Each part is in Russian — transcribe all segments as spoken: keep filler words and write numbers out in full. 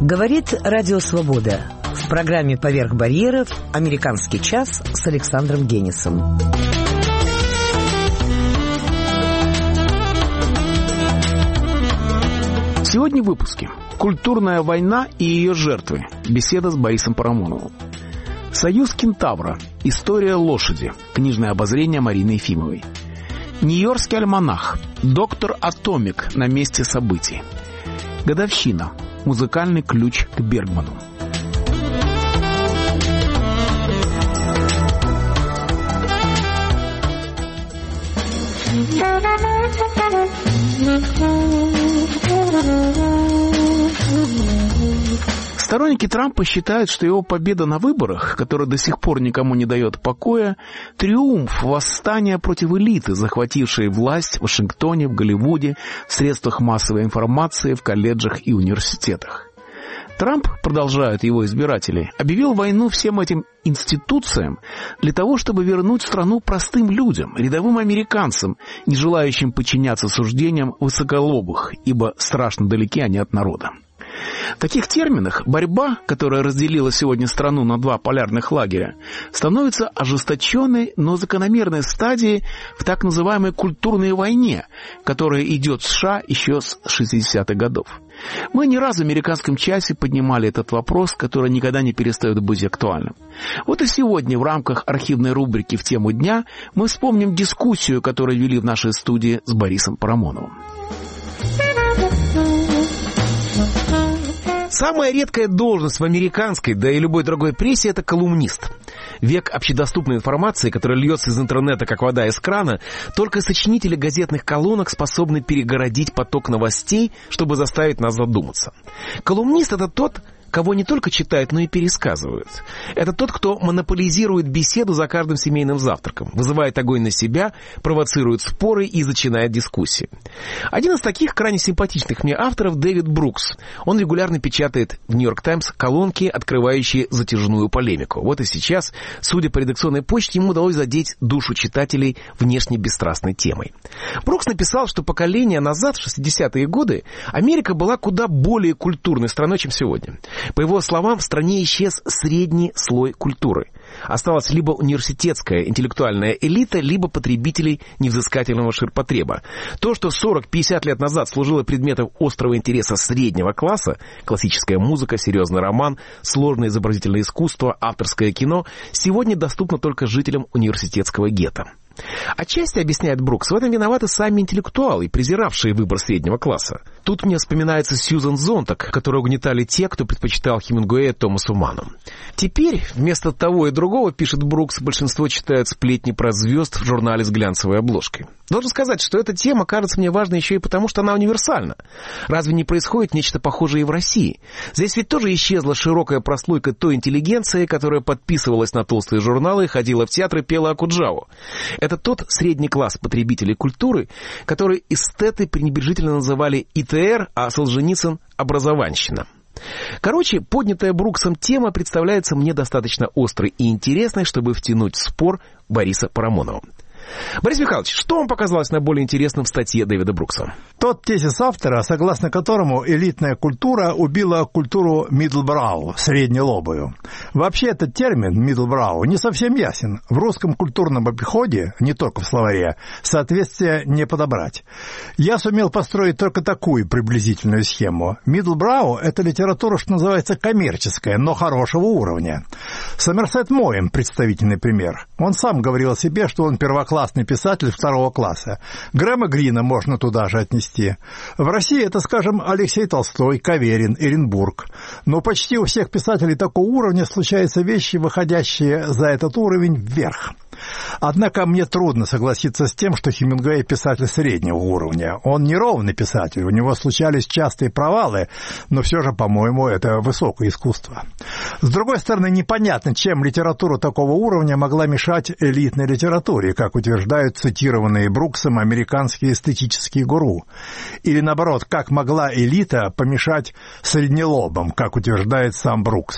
Говорит Радио Свобода. В программе «Поверх барьеров» «Американский час» с Александром Генисом. Сегодня в выпуске. Культурная война и ее жертвы. Беседа с Борисом Парамоновым. Союз Кентавра. История лошади. Книжное обозрение Марины Ефимовой. Нью-Йоркский альманах. Доктор Атомик на месте событий. Годовщина. Музыкальный ключ к Бергману. Сторонники Трампа считают, что его победа на выборах, которая до сих пор никому не дает покоя, триумф восстания против элиты, захватившей власть в Вашингтоне, в Голливуде, в средствах массовой информации, в колледжах и университетах. Трамп, продолжают его избиратели, объявил войну всем этим институциям для того, чтобы вернуть страну простым людям, рядовым американцам, не желающим подчиняться суждениям высоколобых, ибо страшно далеки они от народа. В таких терминах борьба, которая разделила сегодня страну на два полярных лагеря, становится ожесточенной, но закономерной стадией в так называемой культурной войне, которая идет в США еще с шестидесятых годов. Мы не раз в «Американском часе» поднимали этот вопрос, который никогда не перестает быть актуальным. Вот и сегодня в рамках архивной рубрики «В тему дня» мы вспомним дискуссию, которую вели в нашей студии с Борисом Парамоновым. Самая редкая должность в американской, да и любой другой прессе – это колумнист. Век общедоступной информации, которая льется из интернета, как вода из крана, только сочинители газетных колонок способны перегородить поток новостей, чтобы заставить нас задуматься. Колумнист – это тот, кого не только читают, но и пересказывают. Это тот, кто монополизирует беседу за каждым семейным завтраком, вызывает огонь на себя, провоцирует споры и начинает дискуссии. Один из таких крайне симпатичных мне авторов — Дэвид Брукс. Он регулярно печатает в «Нью-Йорк Таймс» колонки, открывающие затяжную полемику. Вот и сейчас, судя по редакционной почте, ему удалось задеть душу читателей внешне бесстрастной темой. Брукс написал, что поколение назад, в шестидесятые годы, Америка была куда более культурной страной, чем сегодня. По его словам, в стране исчез средний слой культуры. Осталась либо университетская интеллектуальная элита, либо потребителей невзыскательного ширпотреба. То, что сорок-пятьдесят лет назад служило предметом острого интереса среднего класса, классическая музыка, серьезный роман, сложное изобразительное искусство, авторское кино, сегодня доступно только жителям университетского гетто. Отчасти, объясняет Брукс, в этом виноваты сами интеллектуалы, презиравшие выбор среднего класса. Тут мне вспоминается Сьюзан Зонтак, которую угнетали те, кто предпочитал Хемингуэя Томасу Манну. Теперь, вместо того и другого, пишет Брукс, большинство читают сплетни про звезд в журнале с глянцевой обложкой. Должен сказать, что эта тема кажется мне важной еще и потому, что она универсальна. Разве не происходит нечто похожее и в России? Здесь ведь тоже исчезла широкая прослойка той интеллигенции, которая подписывалась на толстые журналы, ходила в театр и пела Окуджаву. Это тот средний класс потребителей культуры, который эстеты пренебрежительно называли И Т Р, а Солженицын — образованщина. Короче, поднятая Бруксом тема представляется мне достаточно острой и интересной, чтобы втянуть в спор Бориса Парамонова. Борис Михайлович, что вам показалось наиболее интересным в статье Дэвида Брукса? Тот тезис автора, согласно которому элитная культура убила культуру middlebrow, среднелобую. Вообще этот термин middlebrow не совсем ясен. В русском культурном обиходе, не только в словаре, соответствие не подобрать. Я сумел построить только такую приблизительную схему. Middlebrow — это литература, что называется, коммерческая, но хорошего уровня. Сомерсет Моэм — представительный пример. Он сам говорил о себе, что он первоклассный писатель второго класса. Грэма Грина можно туда же отнести. В России это, скажем, Алексей Толстой, Каверин, Эренбург. Но почти у всех писателей такого уровня случаются вещи, выходящие за этот уровень вверх. Однако мне трудно согласиться с тем, что Хемингуэй писатель среднего уровня. Он неровный писатель, у него случались частые провалы, но все же, по-моему, это высокое искусство. С другой стороны, непонятно, чем литература такого уровня могла мешать элитной литературе, как утверждают цитированные Бруксом американские эстетические гуру. Или, наоборот, как могла элита помешать среднелобам, как утверждает сам Брукс.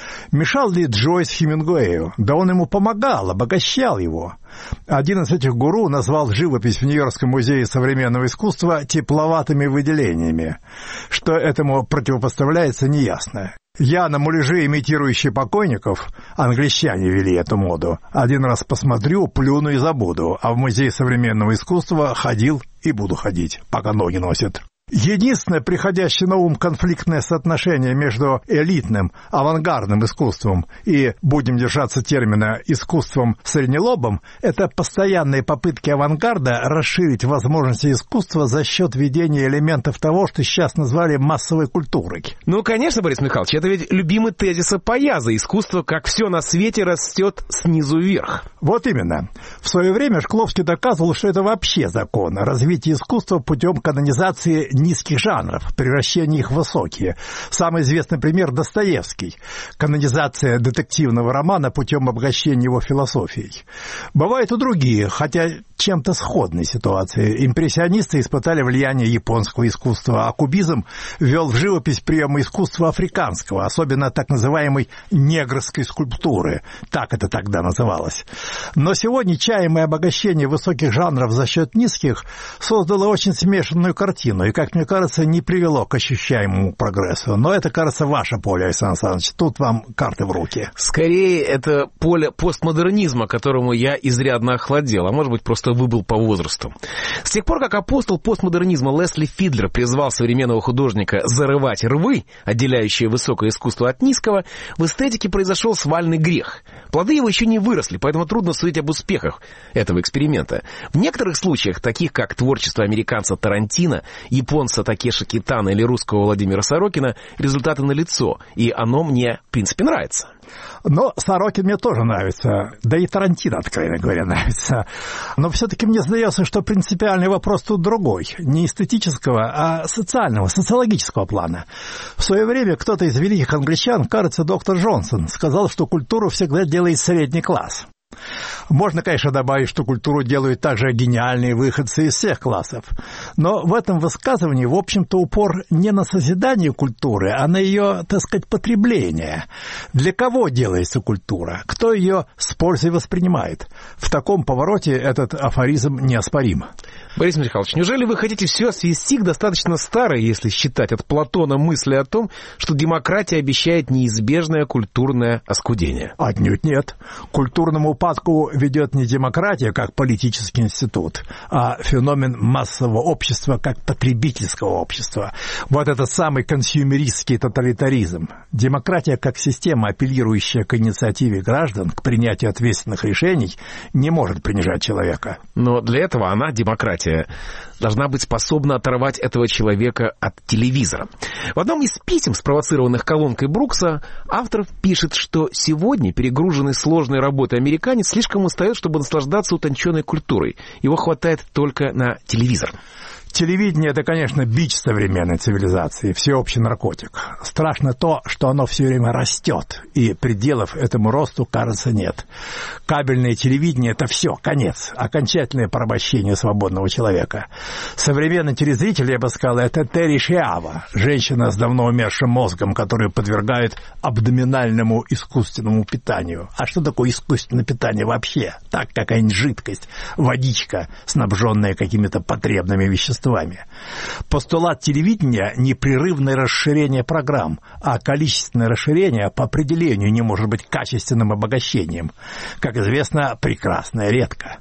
Мешал ли Джойс Хемингуэю? Да он ему помогал, обогащал его. Один из этих гуру назвал живопись в Нью-Йоркском музее современного искусства тепловатыми выделениями. Что этому противопоставляется, неясно. Я на муляжи, имитирующие покойников, англичане вели эту моду, один раз посмотрю, плюну и забуду, а в музей современного искусства ходил и буду ходить, пока ноги носят. Единственное приходящее на ум конфликтное соотношение между элитным, авангардным искусством и, будем держаться термина, искусством среднелобым, это постоянные попытки авангарда расширить возможности искусства за счет введения элементов того, что сейчас назвали массовой культурой. Ну, конечно, Борис Михайлович, это ведь любимый тезис Паяза. Искусство, как все на свете, растет снизу вверх. Вот именно. В свое время Шкловский доказывал, что это вообще закон. Развитие искусства путем канонизации низких жанров, превращение их в высокие. Самый известный пример — Достоевский. Канонизация детективного романа путем обогащения его философией. Бывают и другие, хотя чем-то сходные ситуации. Импрессионисты испытали влияние японского искусства, а кубизм ввел в живопись приемы искусства африканского, особенно так называемой негрской скульптуры. Так это тогда называлось. Но сегодня чаемое обогащение высоких жанров за счет низких создало очень смешанную картину и, как мне кажется, не привело к ощущаемому прогрессу. Но это, кажется, ваше поле, Александр Александрович. Тут вам карты в руки. Скорее, это поле постмодернизма, которому я изрядно охладел, а может быть, просто выбыл по возрасту. С тех пор, как апостол постмодернизма Лесли Фидлер призвал современного художника зарывать рвы, отделяющие высокое искусство от низкого, в эстетике произошел свальный грех. Плоды его еще не выросли, поэтому трудно судить об успехах этого эксперимента. В некоторых случаях, таких как творчество американца Тарантино, японца Такеши Китано или русского Владимира Сорокина, результаты налицо, и оно мне, в принципе, нравится. Но Сорокин мне тоже нравится, да и Тарантино, откровенно говоря, нравится. Но все-таки мне сдается, что принципиальный вопрос тут другой. Не эстетического, а социального, социологического плана. В свое время кто-то из великих англичан, кажется, доктор Джонсон, сказал, что культуру всегда делает средний класс. Можно, конечно, добавить, что культуру делают также гениальные выходцы из всех классов. Но в этом высказывании, в общем-то, упор не на созидание культуры, а на ее, так сказать, потребление. Для кого делается культура? Кто ее с пользой воспринимает? В таком повороте этот афоризм неоспорим. Борис Михайлович, неужели вы хотите все свести к достаточно старой, если считать от Платона, мысли о том, что демократия обещает неизбежное культурное оскудение? Отнюдь нет. К культурному упадку ведет не демократия как политический институт, а феномен массового общества как потребительского общества. Вот этот самый консюмеристский тоталитаризм. Демократия как система, апеллирующая к инициативе граждан, к принятию ответственных решений, не может принижать человека. Но для этого она, демократия, должна быть способна оторвать этого человека от телевизора. В одном из писем, спровоцированных колонкой Брукса, автор пишет, что сегодня перегруженный сложной работой американец слишком устает, чтобы наслаждаться утонченной культурой. Его хватает только на телевизор. Телевидение — это, конечно, бич современной цивилизации, всеобщий наркотик. Страшно то, что оно все время растет, и пределов этому росту, кажется, нет. Кабельное телевидение — это все, конец, окончательное порабощение свободного человека. Современный телезритель, я бы сказал, это Терри Шиава, женщина с давно умершим мозгом, которую подвергают абдоминальному искусственному питанию. А что такое искусственное питание вообще? Так, какая-нибудь жидкость, водичка, снабженная какими-то потребными веществами. Постулат телевидения — непрерывное расширение программ, а количественное расширение по определению не может быть качественным обогащением. Как известно, прекрасное редко.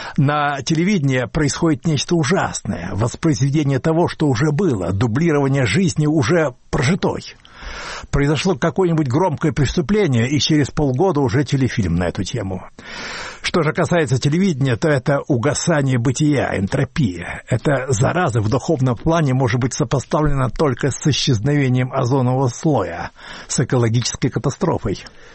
На телевидении происходит нечто ужасное, воспроизведение того, что уже было, дублирование жизни уже прожитой. Произошло какое-нибудь громкое преступление, и через полгода уже телефильм на эту тему. Что же касается телевидения, то это угасание бытия, энтропия. Эта зараза в духовном плане может быть сопоставлена только с исчезновением озонового слоя, с экологической катастрофой.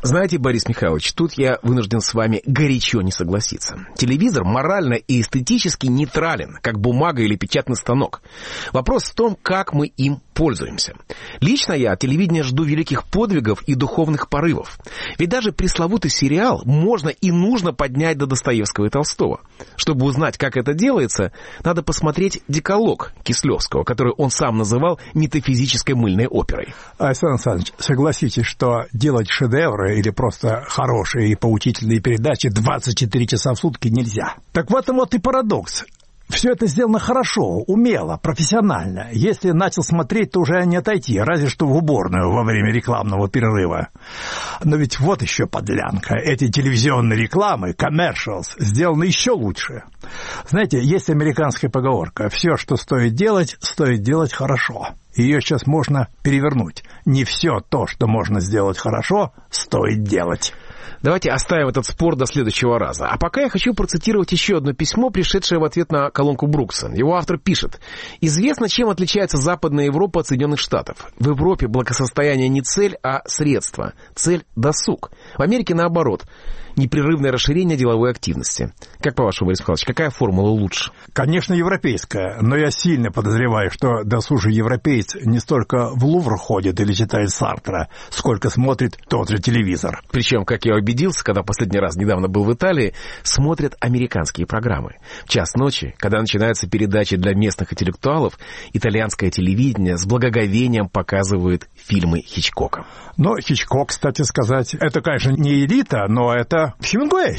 Знаете, Борис Михайлович, тут я вынужден с вами горячо не согласиться. Телевизор морально и эстетически нейтрален, как бумага или печатный станок. Вопрос в том, как мы им пользуемся. Лично я от телевидения жду великих подвигов и духовных порывов. Ведь даже пресловутый сериал можно и нужно поднять до Достоевского и Толстого. Чтобы узнать, как это делается, надо посмотреть «Декалог» Кислевского, который он сам называл метафизической мыльной оперой. Александр Александрович, согласитесь, что делать шедевры или просто хорошие и поучительные передачи двадцать четыре часа в сутки нельзя. Так в этом вот и парадокс. Все это сделано хорошо, умело, профессионально. Если начал смотреть, то уже не отойти, разве что в уборную во время рекламного перерыва. Но ведь вот еще подлянка. Эти телевизионные рекламы, commercials, сделаны еще лучше. Знаете, есть американская поговорка: «Все, что стоит делать, стоит делать хорошо». Ее сейчас можно перевернуть. Не все то, что можно сделать хорошо, стоит делать. Давайте оставим этот спор до следующего раза. А пока я хочу процитировать еще одно письмо, пришедшее в ответ на колонку Брукса. Его автор пишет: «Известно, чем отличается Западная Европа от Соединенных Штатов. В Европе благосостояние не цель, а средство. Цель – досуг. В Америке наоборот. Непрерывное расширение деловой активности». Как по-вашему, Борис Михайлович, какая формула лучше? Конечно, европейская, но я сильно подозреваю, что досужий европеец не столько в Лувр ходит или читает Сартра, сколько смотрит тот же телевизор. Причем, как я убедился, когда последний раз недавно был в Италии, смотрят американские программы. В час ночи, когда начинаются передачи для местных интеллектуалов, итальянское телевидение с благоговением показывает фильмы Хичкока. Но Хичкок, кстати сказать, это, конечно, не элита, но это Хемингуэй.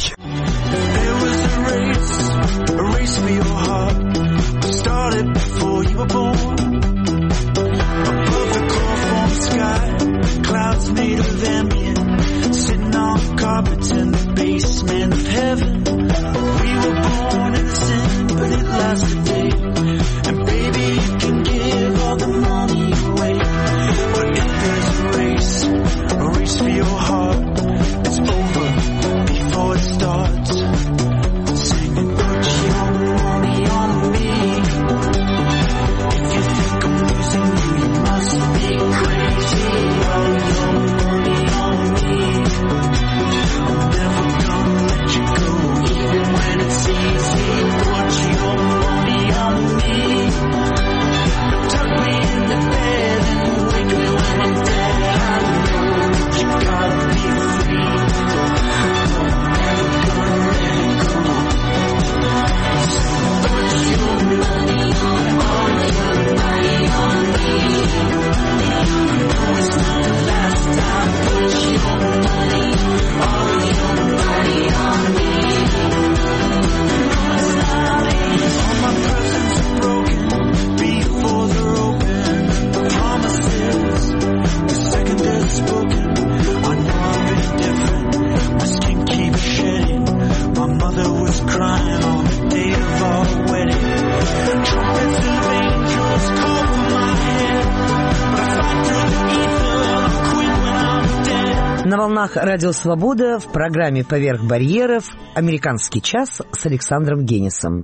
На волнах Радио Свобода в программе «Поверх барьеров» «Американский час» с Александром Генисом.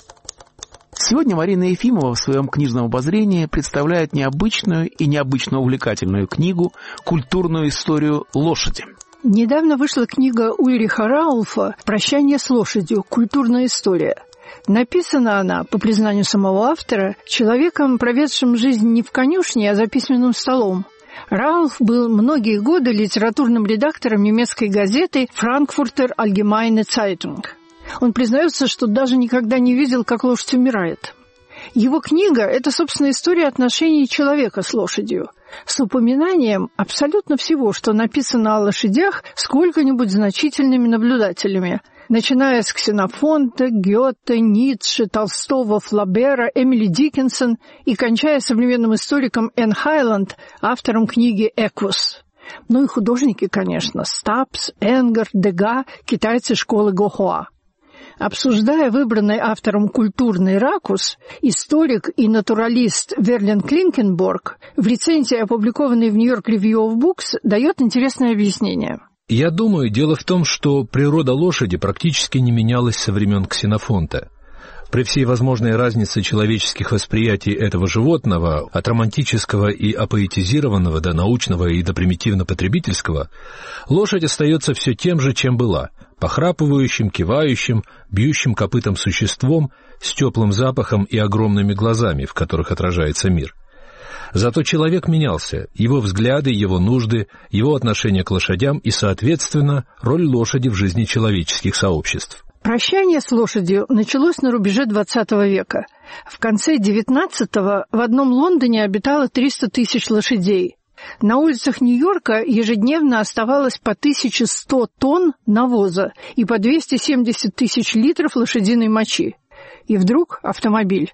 Сегодня Марина Ефимова в своем книжном обозрении представляет необычную и необычно увлекательную книгу «Культурную историю лошади». Недавно вышла книга Ульриха Рауфа «Прощание с лошадью. Культурная история». Написана она, по признанию самого автора, человеком, проведшим жизнь не в конюшне, а за письменным столом. Рауф был многие годы литературным редактором немецкой газеты «Frankfurter Allgemeine Zeitung». Он признается, что даже никогда не видел, как лошадь умирает. Его книга – это, собственно, история отношений человека с лошадью, с упоминанием абсолютно всего, что написано о лошадях сколько-нибудь значительными наблюдателями, начиная с Ксенофонта, Гёте, Ницше, Толстого, Флабера, Эмили Диккенсон и кончая современным историком Энн Хайланд, автором книги «Эквус». Ну и художники, конечно, Стапс, Энгер, Дега, китайцы школы Гохуа. Обсуждая выбранный автором культурный ракурс, историк и натуралист Верлен Клинкенборг в рецензии, опубликованной в New York Review of Books, дает интересное объяснение. Я думаю, дело в том, что природа лошади практически не менялась со времен Ксенофонта. При всей возможной разнице человеческих восприятий этого животного, от романтического и апоэтизированного до научного и до примитивно-потребительского, лошадь остается все тем же, чем была — похрапывающим, кивающим, бьющим копытом существом с теплым запахом и огромными глазами, в которых отражается мир. Зато человек менялся, его взгляды, его нужды, его отношение к лошадям и, соответственно, роль лошади в жизни человеческих сообществ. Прощание с лошадью началось на рубеже двадцатого века. В конце девятнадцатого в одном Лондоне обитало триста тысяч лошадей. На улицах Нью-Йорка ежедневно оставалось по тысяче сто тонн навоза и по двести семьдесят тысяч литров лошадиной мочи. И вдруг автомобиль.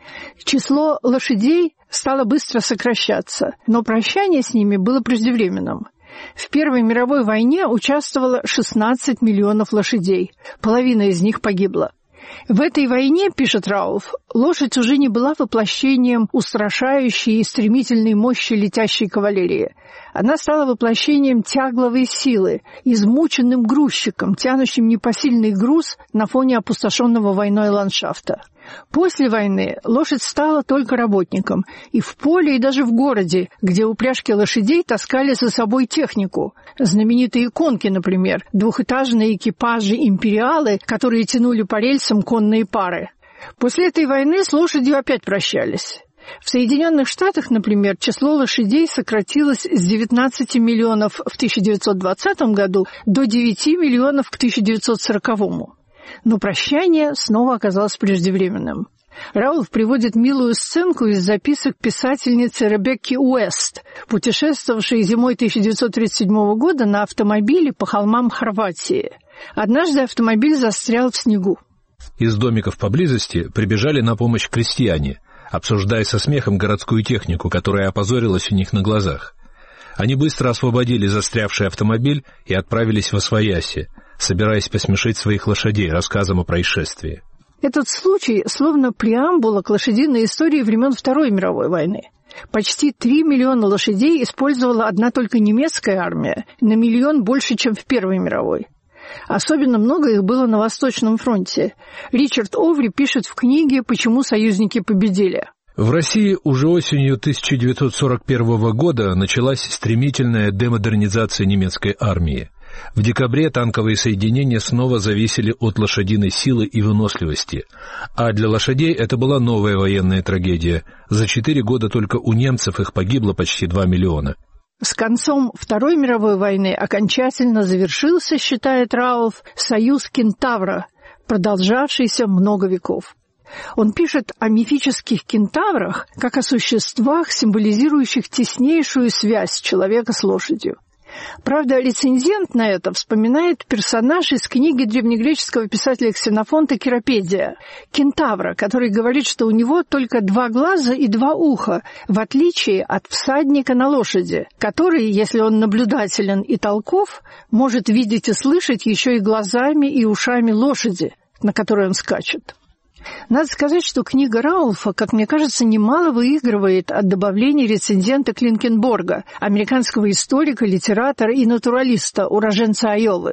Число лошадей стало быстро сокращаться, но прощание с ними было преждевременным. В Первой мировой войне участвовало шестнадцать миллионов лошадей, половина из них погибла. В этой войне, пишет Раулф, лошадь уже не была воплощением устрашающей и стремительной мощи летящей кавалерии. Она стала воплощением тягловой силы, измученным грузчиком, тянущим непосильный груз на фоне опустошенного войной ландшафта. После войны лошадь стала только работником, и в поле, и даже в городе, где упряжки лошадей таскали за собой технику. Знаменитые конки, например, двухэтажные экипажи «Империалы», которые тянули по рельсам конные пары. После этой войны с лошадью опять прощались. В Соединенных Штатах, например, число лошадей сократилось с девятнадцати миллионов в тысяча девятьсот двадцатом году до девяти миллионов к тысяча девятьсот сороковому. Но прощание снова оказалось преждевременным. Раулф приводит милую сценку из записок писательницы Ребекки Уэст, путешествовавшей зимой тысяча девятьсот тридцать седьмого года на автомобиле по холмам Хорватии. Однажды автомобиль застрял в снегу. Из домиков поблизости прибежали на помощь крестьяне, обсуждая со смехом городскую технику, которая опозорилась у них на глазах. Они быстро освободили застрявший автомобиль и отправились восвояси, собираясь посмешить своих лошадей рассказом о происшествии. Этот случай словно преамбула к лошадиной истории времен Второй мировой войны. Почти три миллиона лошадей использовала одна только немецкая армия, на миллион больше, чем в Первой мировой. Особенно много их было на Восточном фронте. Ричард Оври пишет в книге «Почему союзники победили». В России уже осенью тысяча девятьсот сорок первого года началась стремительная демодернизация немецкой армии. В декабре танковые соединения снова зависели от лошадиной силы и выносливости, а для лошадей это была новая военная трагедия. За четыре года только у немцев их погибло почти два миллиона. С концом Второй мировой войны окончательно завершился, считает Раулф, союз кентавра, продолжавшийся много веков. Он пишет о мифических кентаврах как о существах, символизирующих теснейшую связь человека с лошадью. Правда, рецензент на это вспоминает персонаж из книги древнегреческого писателя Ксенофонта «Киропедия» — кентавра, который говорит, что у него только два глаза и два уха, в отличие от всадника на лошади, который, если он наблюдателен и толков, может видеть и слышать еще и глазами и ушами лошади, на которой он скачет. Надо сказать, что книга Раулфа, как мне кажется, немало выигрывает от добавлений рецензента Клинкенборга, американского историка, литератора и натуралиста, уроженца Айовы.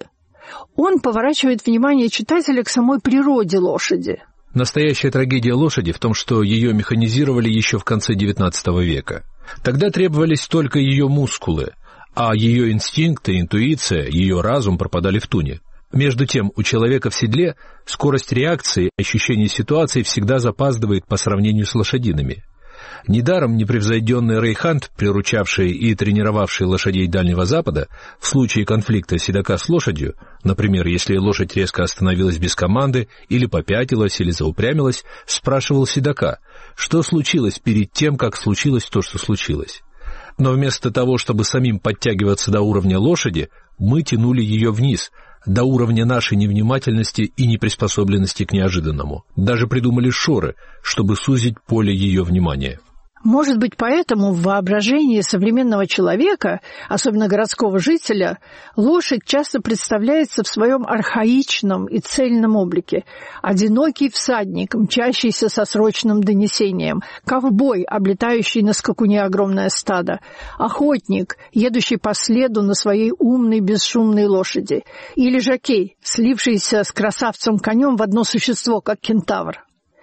Он поворачивает внимание читателя к самой природе лошади. Настоящая трагедия лошади в том, что ее механизировали еще в конце девятнадцатого века. Тогда требовались только ее мускулы, а ее инстинкты, интуиция, ее разум пропадали в туне. Между тем, у человека в седле скорость реакции, ощущение ситуации всегда запаздывает по сравнению с лошадиными. Недаром непревзойденный Рейхант, приручавший и тренировавший лошадей Дальнего Запада, в случае конфликта седока с лошадью, например, если лошадь резко остановилась без команды, или попятилась, или заупрямилась, спрашивал седока, что случилось перед тем, как случилось то, что случилось. Но вместо того, чтобы самим подтягиваться до уровня лошади, мы тянули ее вниз, до уровня нашей невнимательности и неприспособленности к неожиданному. Даже придумали шоры, чтобы сузить поле ее внимания. Может быть, поэтому в воображении современного человека, особенно городского жителя, лошадь часто представляется в своем архаичном и цельном облике. Одинокий всадник, мчащийся со срочным донесением, ковбой, облетающий на скакуне огромное стадо, охотник, едущий по следу на своей умной бесшумной лошади, или жокей, слившийся с красавцем-конем в одно существо, как кентавр.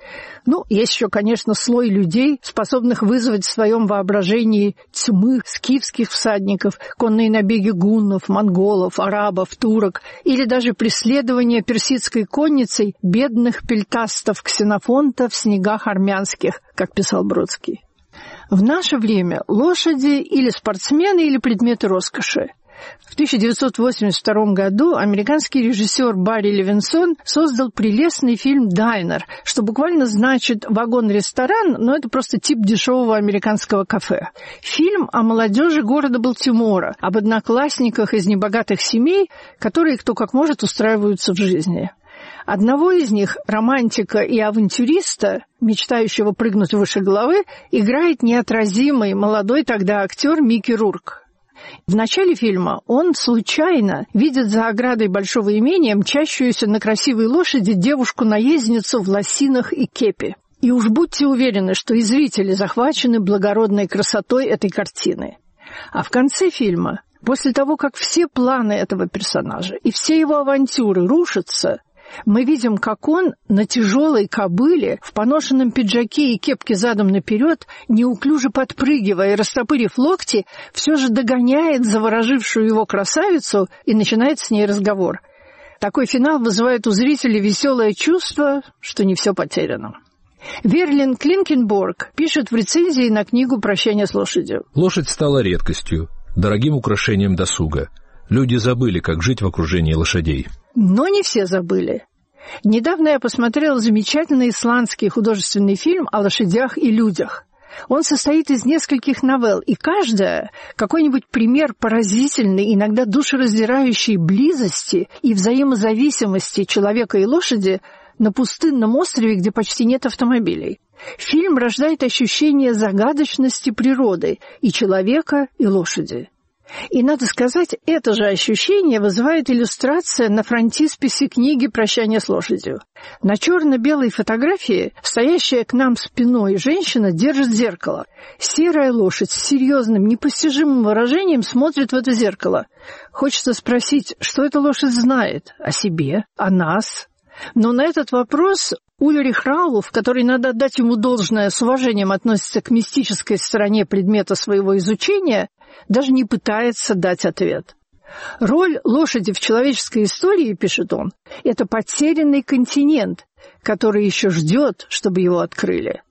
Ну, есть еще, конечно, слой людей, способных вызвать в своем воображении тьмы скифских всадников, конные набеги гуннов, монголов, арабов, турок или даже преследование персидской конницей бедных пельтастов Ксенофонта в снегах армянских, как писал Бродский. В наше время лошади или спортсмены, или предметы роскоши. В тысяча девятьсот восемьдесят втором году американский режиссер Барри Левинсон создал прелестный фильм «Дайнер», что буквально значит «вагон-ресторан», но это просто тип дешевого американского кафе. Фильм о молодежи города Балтимора, об одноклассниках из небогатых семей, которые кто как может устраиваются в жизни. Одного из них, романтика и авантюриста, мечтающего прыгнуть выше головы, играет неотразимый молодой тогда актер Микки Рурк. В начале фильма он случайно видит за оградой большого имения мчащуюся на красивой лошади девушку-наездницу в лосинах и кепи. И уж будьте уверены, что и зрители захвачены благородной красотой этой картины. А в конце фильма, после того, как все планы этого персонажа и все его авантюры рушатся, мы видим, как он на тяжелой кобыле, в поношенном пиджаке и кепке задом наперед, неуклюже подпрыгивая и растопырив локти, все же догоняет заворожившую его красавицу и начинает с ней разговор. Такой финал вызывает у зрителей веселое чувство, что не все потеряно. Верлин Клинкенборг пишет в рецензии на книгу «Прощание с лошадью». Лошадь стала редкостью, дорогим украшением досуга. Люди забыли, как жить в окружении лошадей. Но не все забыли. Недавно я посмотрела замечательный исландский художественный фильм о лошадях и людях. Он состоит из нескольких новелл, и каждая — какой-нибудь пример поразительной, иногда душераздирающей близости и взаимозависимости человека и лошади на пустынном острове, где почти нет автомобилей. Фильм рождает ощущение загадочности природы и человека, и лошади. И, надо сказать, это же ощущение вызывает иллюстрация на фронтисписе книги «Прощание с лошадью». На черно-белой фотографии стоящая к нам спиной женщина держит зеркало. Серая лошадь с серьезным, непостижимым выражением смотрит в это зеркало. Хочется спросить, что эта лошадь знает о себе, о нас. Но на этот вопрос Ульрих Раулф, который, надо отдать ему должное, с уважением относится к мистической стороне предмета своего изучения, даже не пытается дать ответ. Роль лошади в человеческой истории, пишет он, это потерянный континент, который еще ждет, чтобы его открыли.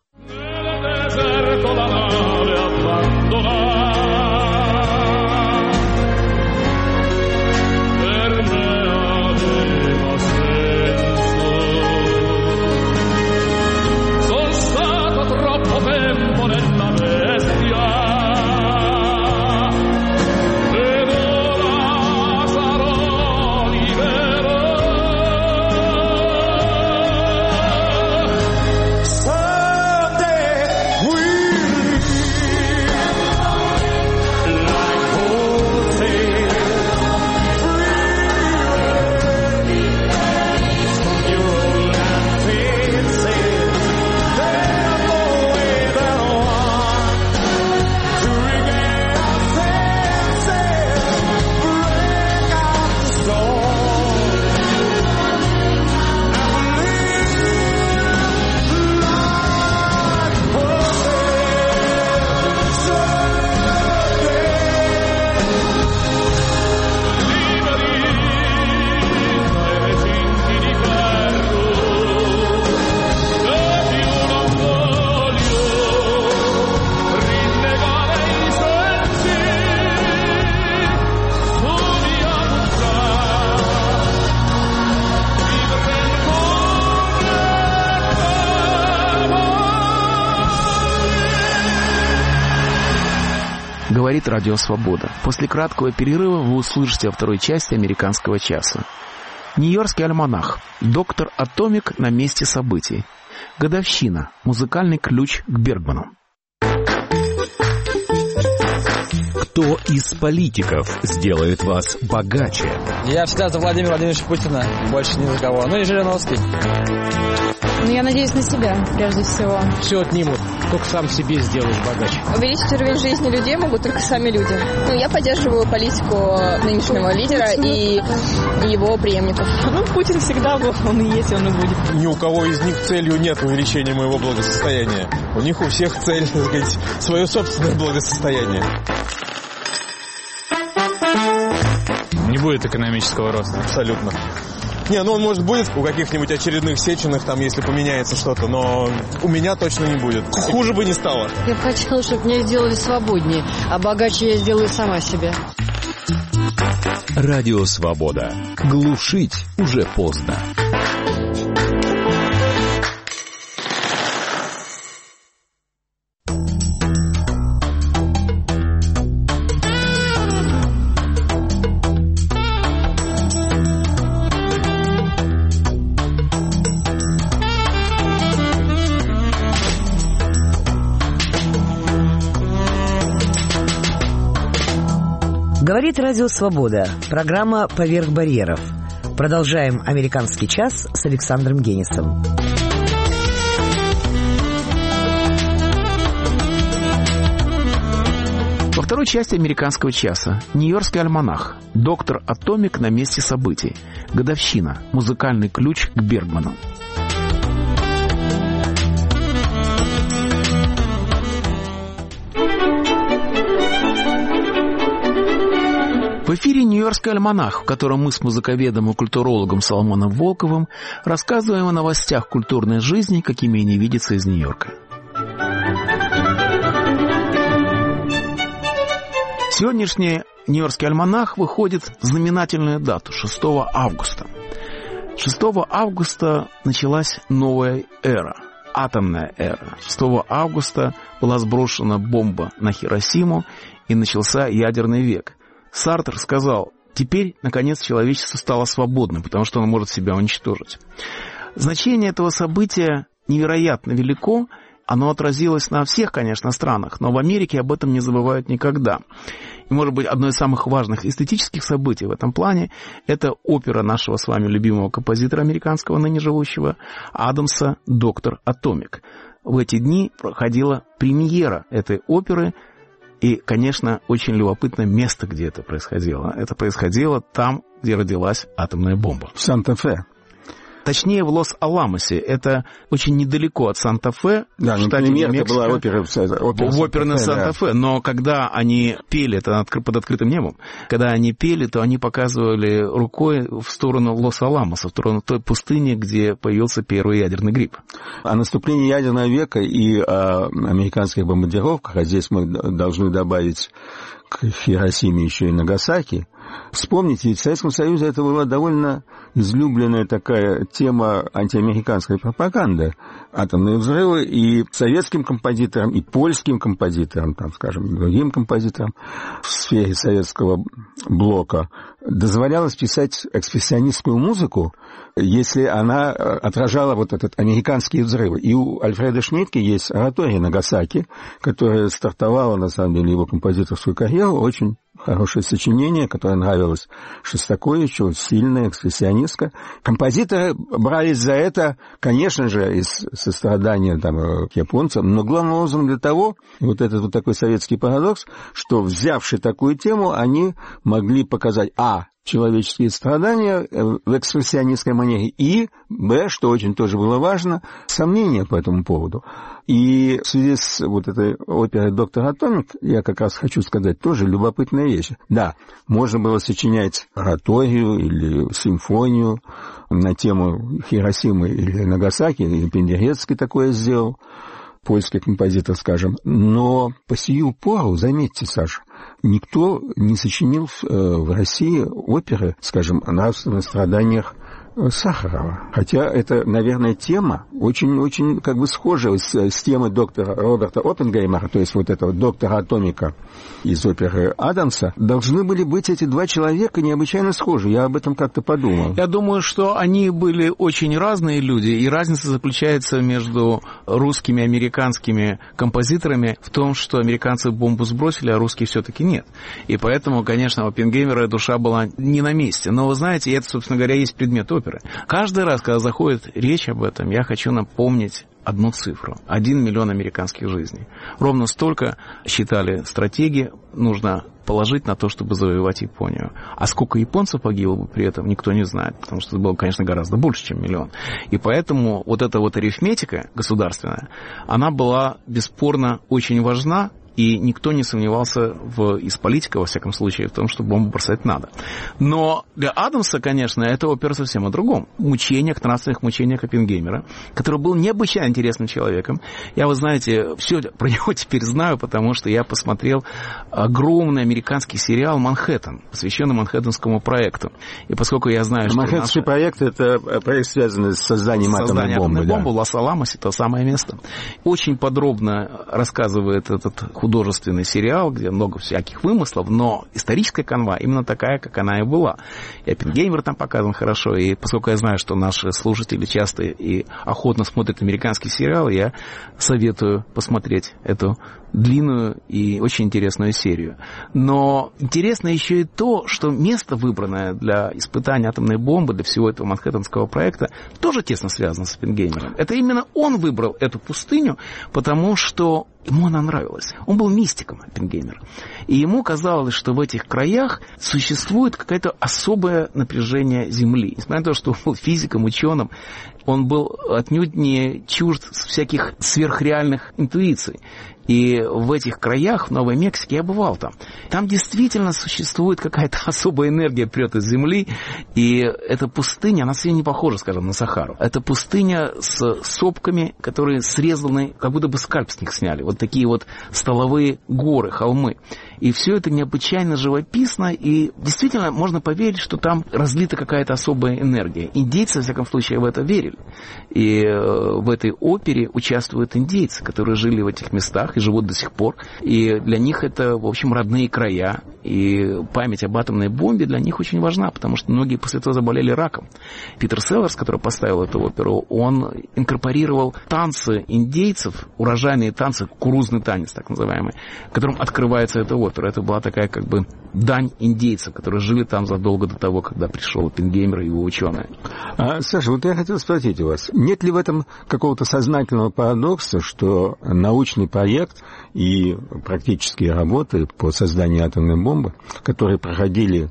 Говорит Радио Свобода. После краткого перерыва вы услышите о второй части «Американского часа». Нью-Йоркский альманах. Доктор Атомик на месте событий. Годовщина. Музыкальный ключ к Бергману. Кто из политиков сделает вас богаче? Я всегда за Владимира Владимировича Путина. Больше ни за кого. Ну и Жириновский. Ну, я надеюсь на себя, прежде всего. Все отнимут, только сам себе сделаешь богаче. Увеличить уровень жизни людей могут только сами люди. Ну, я поддерживаю политику нынешнего лидера и его преемников. Ну, Путин всегда был, он и есть, он и будет. Ни у кого из них целью нет увеличения моего благосостояния. У них у всех цель, так сказать, свое собственное благосостояние. Не будет экономического роста. Абсолютно. Не, ну он, может, будет у каких-нибудь очередных Сеченых, там, если поменяется что-то, но у меня точно не будет. Хуже бы не стало. Я бы хотела, чтобы меня сделали свободнее, а богаче я сделаю сама себя. Радио Свобода. Глушить уже поздно. Говорит Радио Свобода. Программа «Поверх барьеров». Продолжаем «Американский час» с Александром Генисом. Во второй части «Американского часа» Нью-Йоркский альманах. Доктор Атомик на месте событий. Годовщина. Музыкальный ключ к Бергману. В эфире «Нью-Йоркский альманах», в котором мы с музыковедом и культурологом Соломоном Волковым рассказываем о новостях культурной жизни, какими они видятся из Нью-Йорка. Сегодняшний «Нью-Йоркский альманах» выходит в знаменательную дату, шестого августа. шестого августа началась новая эра, атомная эра. шестого августа была сброшена бомба на Хиросиму и начался ядерный век. Сартр сказал, теперь, наконец, человечество стало свободным, потому что оно может себя уничтожить. Значение этого события невероятно велико. Оно отразилось на всех, конечно, странах, но в Америке об этом не забывают никогда. И, может быть, одно из самых важных эстетических событий в этом плане – это опера нашего с вами любимого композитора американского, ныне живущего, Адамса «Доктор Атомик». В эти дни проходила премьера этой оперы. И, конечно, очень любопытное место, где это происходило. Это происходило там, где родилась атомная бомба. В Санта-Фе. Точнее, в Лос-Аламосе. Это очень недалеко от Санта-Фе. Да, в штате Нью-Мексико. Это была опера, опера в оперной Санта-Фе. Да. Но когда они пели, это под открытым небом, когда они пели, то они показывали рукой в сторону Лос-Аламоса, в сторону той пустыни, где появился первый ядерный гриб. О наступлении ядерного века и о американских бомбардировках, а здесь мы должны добавить к Хиросиме еще и Нагасаки. Вспомните, ведь в Советском Союзе это была довольно излюбленная такая тема антиамериканской пропаганды. Атомные взрывы, и советским композиторам, и польским композиторам, там, скажем, и другим композиторам в сфере советского блока дозволялось писать экспрессионистскую музыку, если она отражала вот этот американские взрывы. И у Альфреда Шмидтке есть оратория «Нагасаки», которая стартовала, на самом деле, его композиторскую карьеру. Очень хорошее сочинение, которое нравилось Шостаковичу, сильное, экспрессионистское. Композиторы брались за это, конечно же, из сострадания там, к японцам, но главным образом для того, вот этот вот такой советский парадокс, что, взявши такую тему, они могли показать, а, человеческие страдания в экспрессионистской манере, и, б, что очень тоже было важно, сомнения по этому поводу. И в связи с вот этой оперой «Доктор Атомик» я как раз хочу сказать тоже любопытная вещь. Да, можно было сочинять ораторию или симфонию на тему Хиросимы или Нагасаки, или Пендерецкий такое сделал, польский композитор, скажем. Но по сию пору, заметьте, Саша, никто не сочинил в России оперы, скажем, о нравственных страданиях Сахарова. Хотя это, наверное, тема очень-очень как бы схожая с, с темой доктора Роберта Оппенгеймера, то есть вот этого доктора Атомика из оперы Адамса. Должны были быть эти два человека необычайно схожи. Я об этом как-то подумал. Я думаю, что они были очень разные люди, и разница заключается между русскими и американскими композиторами в том, что американцы бомбу сбросили, а русские все-таки нет. И поэтому, конечно, у Оппенгеймера душа была не на месте. Но вы знаете, это, собственно говоря, есть предмет оперы. оперы. Каждый раз, когда заходит речь об этом, я хочу напомнить одну цифру. Один миллион американских жизней. Ровно столько, считали стратеги, нужно положить на то, чтобы завоевать Японию. А сколько японцев погибло бы при этом, никто не знает, потому что это было, конечно, гораздо больше, чем миллион. И поэтому вот эта вот арифметика государственная, она была бесспорно очень важна, и никто не сомневался в, из политиков, во всяком случае, в том, что бомбу бросать надо. Но для Адамса, конечно, эта опера совсем о другом. Мучениях, нравственных мучениях Оппенгеймера, который был необычайно интересным человеком. Я, вы знаете, все про него теперь знаю, потому что я посмотрел огромный американский сериал «Манхэттен», посвященный Манхэттенскому проекту. И поскольку я знаю, что... Манхэттенский наш... проект — это проект, связанный с созданием атомной бомбы. атомной да. бомбы, Лас-Аламос — это самое место. Очень подробно рассказывает этот художественный сериал, где много всяких вымыслов, но историческая канва именно такая, как она и была. И Оппенгеймер там показан хорошо, и поскольку я знаю, что наши слушатели часто и охотно смотрят американские сериалы, я советую посмотреть эту длинную и очень интересную серию. Но интересно еще и то, что место, выбранное для испытания атомной бомбы, для всего этого Манхэттенского проекта, тоже тесно связано с Оппенгеймером. Это именно он выбрал эту пустыню, потому что ему она нравилась. Он был мистиком, Оппенгеймер. И ему казалось, что в этих краях существует какое-то особое напряжение Земли. Несмотря на то, что он был физиком, ученым, он был отнюдь не чужд всяких сверхреальных интуиций. И в этих краях, в Новой Мексике, я бывал там. Там действительно существует какая-то особая энергия, прет из земли. И эта пустыня, она совсем не похожа, скажем, на Сахару. Это пустыня с сопками, которые срезаны, как будто бы скальп с них сняли. Вот такие вот столовые горы, холмы. И все это необычайно живописно. И действительно можно поверить, что там разлита какая-то особая энергия. Индейцы, во всяком случае, в это верили. И в этой опере участвуют индейцы, которые жили в этих местах и живут до сих пор. И для них это, в общем, родные края. И память об атомной бомбе для них очень важна, потому что многие после этого заболели раком. Питер Селлерс, который поставил эту оперу, он инкорпорировал танцы индейцев, урожайные танцы, кукурузный танец, так называемый, которым открывается эта опера. Это была такая как бы дань индейцев, которые жили там задолго до того, когда пришел Оппенгеймер и его ученые. А, Саша, вот я хотел спросить у вас, нет ли в этом какого-то сознательного парадокса, что научный проект и практические работы по созданию атомной бомбы, которые проходили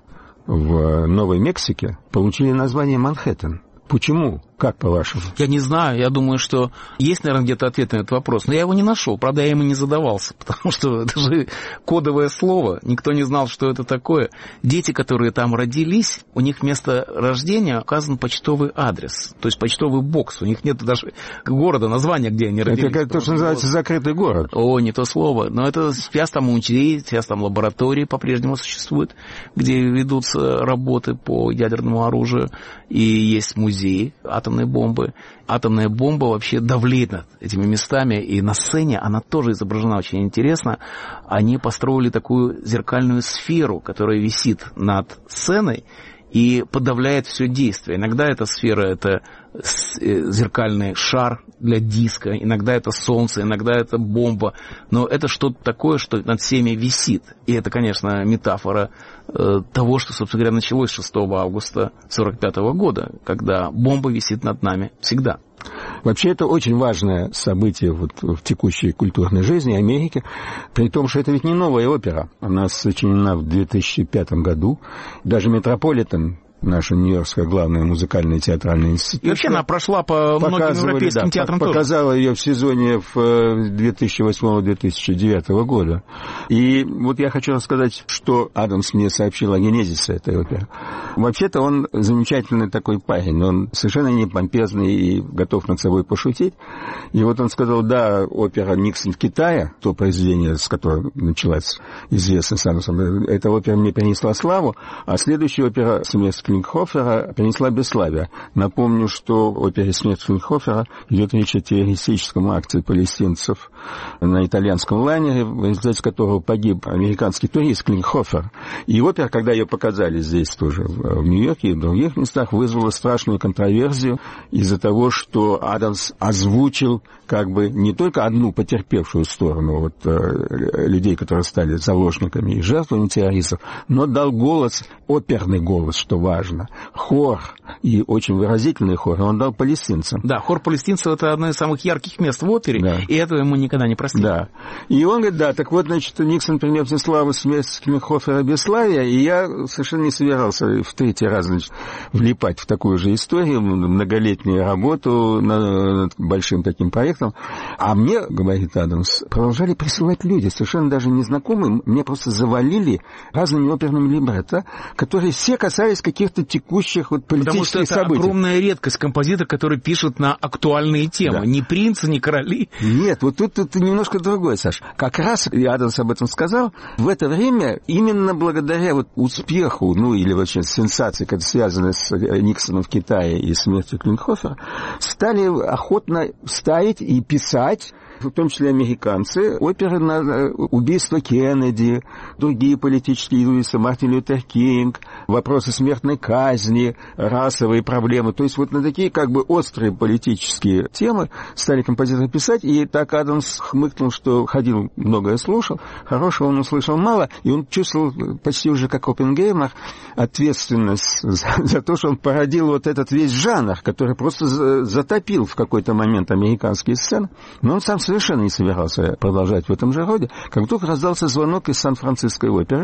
в Новой Мексике, получили название Манхэттен? Почему? Как, по-вашему? Я не знаю. Я думаю, что есть, наверное, где-то ответ на этот вопрос. Но я его не нашел. Правда, я ему не задавался. Потому что это же кодовое слово. Никто не знал, что это такое. Дети, которые там родились, у них вместо рождения указан почтовый адрес. То есть почтовый бокс. У них нет даже города, названия, где они родились. Это как то, что называется закрытый город. О, не то слово. Но это сейчас там музеи, сейчас там лаборатории по-прежнему существуют, где ведутся работы по ядерному оружию. И есть музей атомной бомбы. Атомная бомба вообще давлеет над этими местами, и на сцене она тоже изображена очень интересно. Они построили такую зеркальную сферу, которая висит над сценой и подавляет все действие. Иногда эта сфера — это зеркальный шар для диска, иногда это солнце, иногда это бомба, но это что-то такое, что над всеми висит. И это, конечно, метафора э, того, что, собственно говоря, началось шестого августа сорок пятого года, когда бомба висит над нами всегда. Вообще, это очень важное событие вот в текущей культурной жизни Америки, при том, что это ведь не новая опера. Она сочинена в две тысячи пятом году. Даже «Метрополитен», наша нью-йоркская главная музыкальная театральная институция. И вообще она прошла по многим европейским да, театрам тоже. Показала ее в сезоне в две тысячи восьмого — две тысячи девятого года. И вот я хочу рассказать, что Адамс мне сообщил о генезисе этой оперы. Вообще-то он замечательный такой парень. Он совершенно не помпезный и готов над собой пошутить. И вот он сказал, да, опера «Никсон в Китае», то произведение, с которого началась известность Адамсом, эта опера мне принесла славу, а следующая опера «Смерть Клинкхофера» принесла бесславие. Напомню, что в опере «Смерть Клинкхофера» идет речь о террористическом акте палестинцев на итальянском лайнере, в результате которого погиб американский турист Клинкхофер. И опера, когда ее показали здесь тоже, в Нью-Йорке и в других местах, вызвала страшную контроверсию из-за того, что Адамс озвучил как бы не только одну потерпевшую сторону вот, э, людей, которые стали заложниками и жертвами террористов, но дал голос, оперный голос, что важно, важно. Хор, и очень выразительный хор, он дал палестинцам. Да, хор палестинцев — это одно из самых ярких мест в опере, да. И этого ему никогда не простили. Да. И он говорит, да, так вот, значит, Никсон принес славу с Кемерхофера бесславия, и я совершенно не собирался в третий раз, значит, влипать в такую же историю, многолетнюю работу над большим таким проектом. А мне, говорит Адамс, продолжали присылать люди, совершенно даже незнакомые, мне просто завалили разными оперными либретто, которые все касались каких-то текущих вот политических событий. Потому что это событий. Огромная редкость композитор, который пишет на актуальные темы. Да. Ни принцы, ни короли. Нет, вот тут, тут немножко другое, Саш. Как раз, и Адамс об этом сказал, в это время именно благодаря вот успеху, ну или вообще сенсации, которая связана с Никсоном в Китае и смертью Клинхофера, стали охотно ставить и писать, в том числе американцы, оперы на убийство Кеннеди, другие политические юристы, Мартин Лютер Кинг, вопросы смертной казни, расовые проблемы. То есть вот на такие как бы острые политические темы стали композиторы писать, и так Адамс хмыкнул, что ходил, многое слушал, хорошего он услышал мало, и он чувствовал почти уже как Оппенгеймер ответственность за, за то, что он породил вот этот весь жанр, который просто затопил в какой-то момент американские сцены. Но он сам совершенно не собирался продолжать в этом же роде, как вдруг раздался звонок из Сан-Франциской оперы.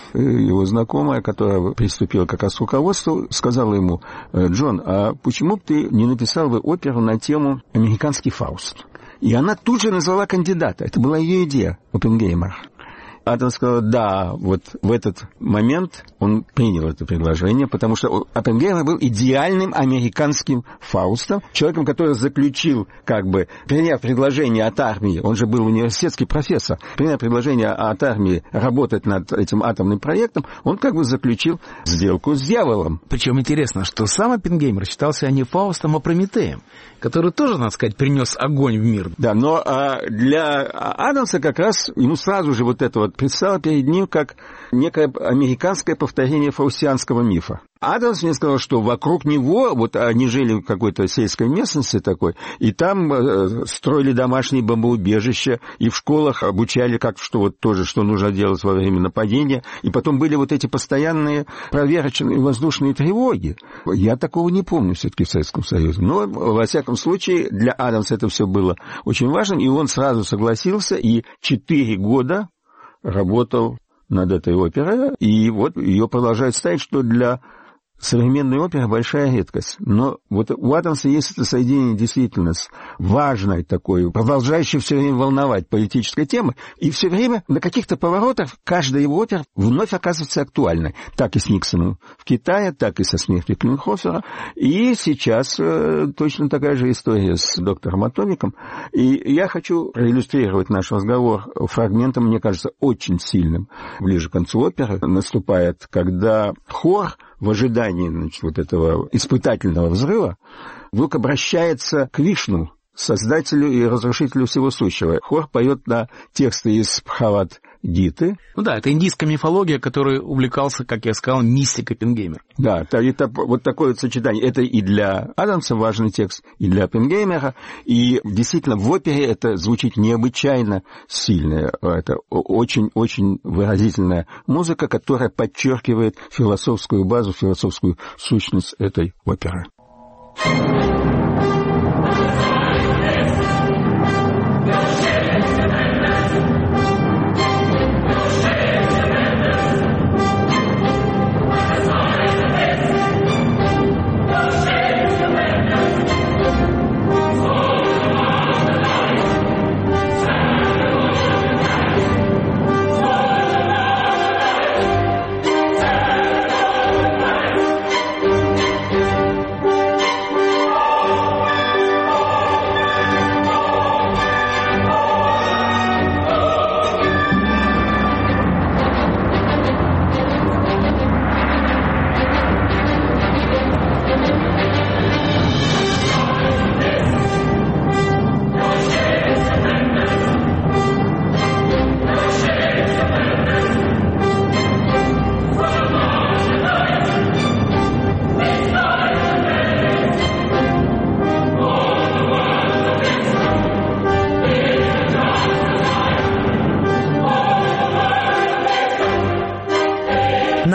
Его знакомая, которая приступила как раз к руководству, сказала ему: «Джон, а почему бы ты не написал бы оперу на тему «Американский Фауст»?» И она тут же назвала кандидата. Это была ее идея, Оппенгеймер. Адамс сказал, да, вот в этот момент он принял это предложение, потому что Оппенгеймер был идеальным американским Фаустом, человеком, который заключил, как бы, приняв предложение от армии, он же был университетский профессор, приняв предложение от армии работать над этим атомным проектом, он как бы заключил сделку с дьяволом. Причем интересно, что сам Оппенгеймер считался не Фаустом, а Прометеем, который тоже, надо сказать, принес огонь в мир. Да, но а, для Адамса как раз ему сразу же вот это вот предстало перед ним как некое американское повторение фаустианского мифа. Адамс мне сказал, что вокруг него, вот они жили в какой-то сельской местности такой, и там э, строили домашние бомбоубежища, и в школах обучали, как что вот тоже, что нужно делать во время нападения, и потом были вот эти постоянные проверочные воздушные тревоги. Я такого не помню все-таки в Советском Союзе. Но, во всяком случае, для Адамса это все было очень важным, и он сразу согласился, и четыре года работал над этой оперой, и вот ее продолжают ставить, что для современной оперы большая редкость. Но вот у Адамса есть это соединение действительно с важной такой, продолжающей все время волновать политической темой, и все время на каких-то поворотах каждая его опера вновь оказывается актуальной. Так и с Никсоном в Китае, так и со смертью Клинхофера. И сейчас э, точно такая же история с доктором Атомиком. И я хочу проиллюстрировать наш разговор фрагментом, мне кажется, очень сильным. Ближе к концу оперы наступает, когда хор в ожидании, значит, вот этого испытательного взрыва вдруг обращается к Вишну, создателю и разрушителю всего сущего. Хор поет на тексты из Бхагавад-гиты. Ну да, это индийская мифология, которой увлекался, как я сказал, мистик Оппенгеймер. Да, это, вот такое вот сочетание. Это и для Адамса важный текст, и для Оппенгеймера. И действительно в опере это звучит необычайно сильно. Это очень-очень выразительная музыка, которая подчеркивает философскую базу, философскую сущность этой оперы.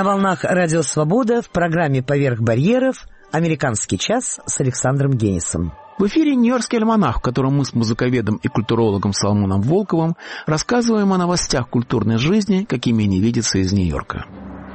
На волнах Радио Свобода в программе «Поверх барьеров» «Американский час» с Александром Генисом. В эфире «Нью-Йоркский альманах», в котором мы с музыковедом и культурологом Соломоном Волковым рассказываем о новостях культурной жизни, какими они видятся из Нью-Йорка.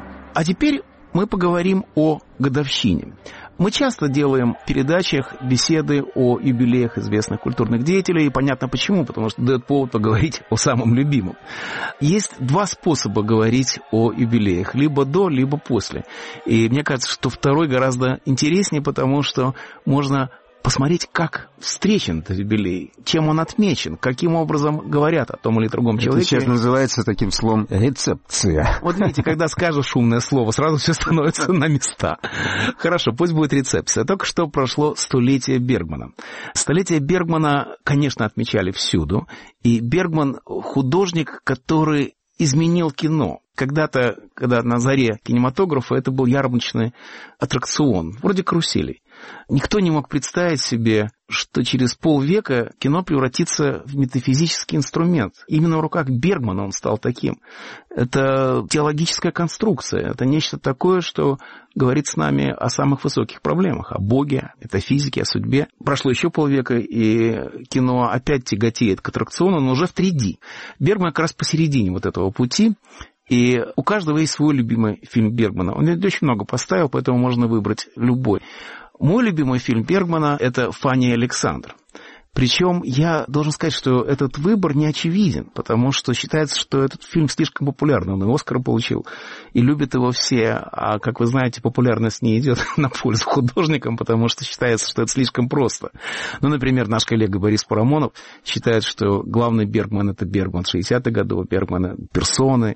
А теперь мы поговорим о годовщине. Мы часто делаем в передачах беседы о юбилеях известных культурных деятелей, и понятно почему, потому что дает повод поговорить о самом любимом. Есть два способа говорить о юбилеях, либо до, либо после. И мне кажется, что второй гораздо интереснее, потому что можно посмотреть, как встречен этот юбилей, чем он отмечен, каким образом говорят о том или другом человеке. Это сейчас называется таким словом рецепция. Вот видите, когда скажешь шумное слово, сразу все становится на места. Хорошо, пусть будет рецепция. Только что прошло столетие Бергмана. Столетие Бергмана, конечно, отмечали всюду. И Бергман — художник, который изменил кино. Когда-то, когда на заре кинематографа, это был ярмарочный аттракцион, вроде каруселей. Никто не мог представить себе, что через полвека кино превратится в метафизический инструмент. Именно в руках Бергмана он стал таким. Это теологическая конструкция, это нечто такое, что говорит с нами о самых высоких проблемах, о Боге, о метафизике, о судьбе. Прошло еще полвека, и кино опять тяготеет к аттракциону, но уже в три дэ. Бергман как раз посередине вот этого пути. И у каждого есть свой любимый фильм Бергмана. Он очень много поставил, поэтому можно выбрать любой. Мой любимый фильм Бергмана — это «Фанни и Александр». Причем я должен сказать, что этот выбор не очевиден, потому что считается, что этот фильм слишком популярный. Он и Оскар получил, и любят его все. А, как вы знаете, популярность не идет на пользу художникам, потому что считается, что это слишком просто. Ну, например, наш коллега Борис Парамонов считает, что главный Бергман — это Бергман шестидесятых годов, Бергман — персоны,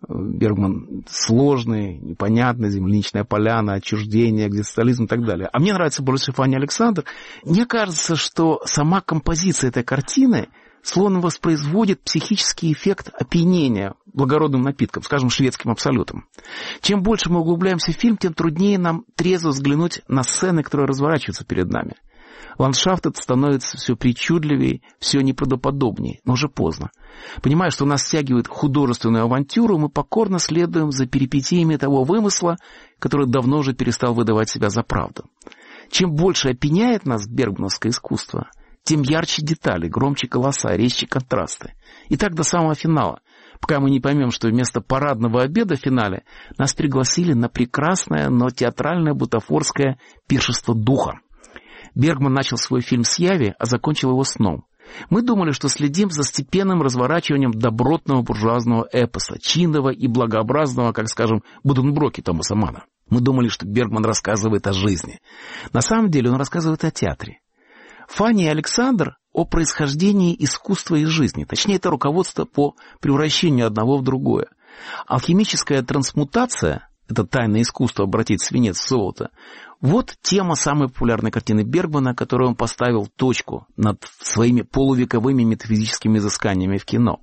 Бергман сложный, непонятный, земляничная поляна, отчуждение, экзистенциализм и так далее. А мне нравится больше «Фанни и Александр». Мне кажется, что сама композиция этой картины словно воспроизводит психический эффект опьянения благородным напитком, скажем, шведским абсолютом. Чем больше мы углубляемся в фильм, тем труднее нам трезво взглянуть на сцены, которые разворачиваются перед нами. Ландшафт этот становится все причудливее, все неправдоподобнее, но уже поздно. Понимая, что нас стягивает художественную авантюру, мы покорно следуем за перипетиями того вымысла, который давно уже перестал выдавать себя за правду. Чем больше опьяняет нас бергмановское искусство, тем ярче детали, громче голоса, резче контрасты. И так до самого финала, пока мы не поймем, что вместо парадного обеда в финале нас пригласили на прекрасное, но театральное бутафорское пиршество духа. Бергман начал свой фильм с яви, а закончил его сном. Мы думали, что следим за степенным разворачиванием добротного буржуазного эпоса, чинного и благообразного, как, скажем, Буденброки Томаса Манна. Мы думали, что Бергман рассказывает о жизни. На самом деле он рассказывает о театре. «Фанни и Александр» о происхождении искусства и жизни. Точнее, это руководство по превращению одного в другое. Алхимическая трансмутация, это тайное искусство обратить свинец в золото, вот тема самой популярной картины Бергмана, которую он поставил точку над своими полувековыми метафизическими изысканиями в кино.